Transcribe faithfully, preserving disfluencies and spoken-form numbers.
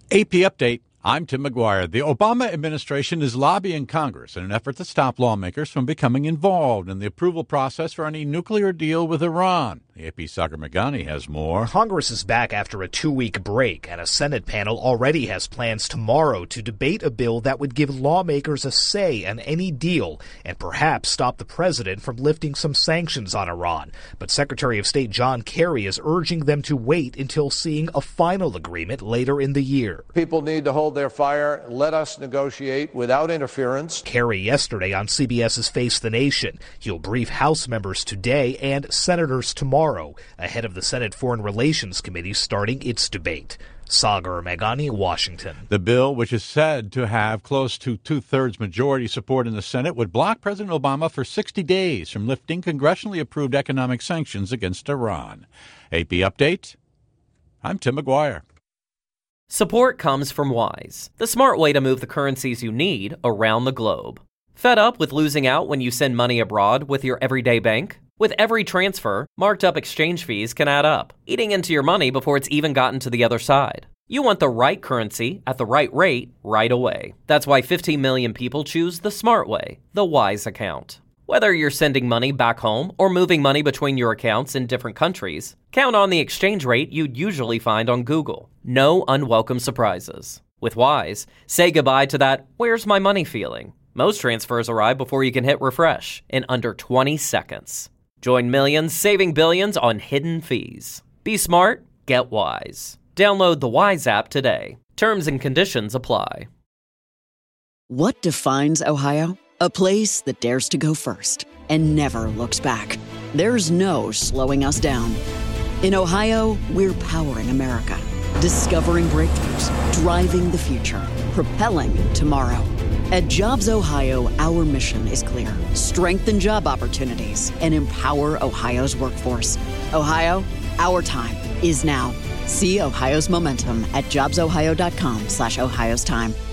A P Update. I'm Tim McGuire. The Obama administration is lobbying Congress in an effort to stop lawmakers from becoming involved in the approval process for any nuclear deal with Iran. The A P's Sagar Meghani has more. Congress is back after a two-week break, and a Senate panel already has plans tomorrow to debate a bill that would give lawmakers a say on any deal and perhaps stop the president from lifting some sanctions on Iran. But Secretary of State John Kerry is urging them to wait until seeing a final agreement later in the year. People need to hold their fire. Let us negotiate without interference. Kerry yesterday on C B S's Face the Nation. He'll brief House members today and senators tomorrow, ahead of the Senate Foreign Relations Committee starting its debate. Sagar Meghani, Washington. The bill, which is said to have close to two-thirds majority support in the Senate, would block President Obama for sixty days from lifting congressionally approved economic sanctions against Iran. A P Update. I'm Tim McGuire. Support comes from Wise, the smart way to move the currencies you need around the globe. Fed up with losing out when you send money abroad with your everyday bank? With every transfer, marked up exchange fees can add up, eating into your money before it's even gotten to the other side. You want the right currency at the right rate right away. That's why fifteen million people choose the smart way, the Wise account. Whether you're sending money back home or moving money between your accounts in different countries, count on the exchange rate you'd usually find on Google. No unwelcome surprises. With Wise, say goodbye to that "where's my money" feeling. Most transfers arrive before you can hit refresh in under twenty seconds. Join millions saving billions on hidden fees. Be smart, get Wise. Download the Wise app today. Terms and conditions apply. What defines Ohio? A place that dares to go first and never looks back. There's no slowing us down. In Ohio, we're powering America, discovering breakthroughs, driving the future, propelling tomorrow. At Jobs Ohio, our mission is clear. Strengthen job opportunities and empower Ohio's workforce. Ohio, our time is now. See Ohio's momentum at jobs ohio dot com slash Ohio's time.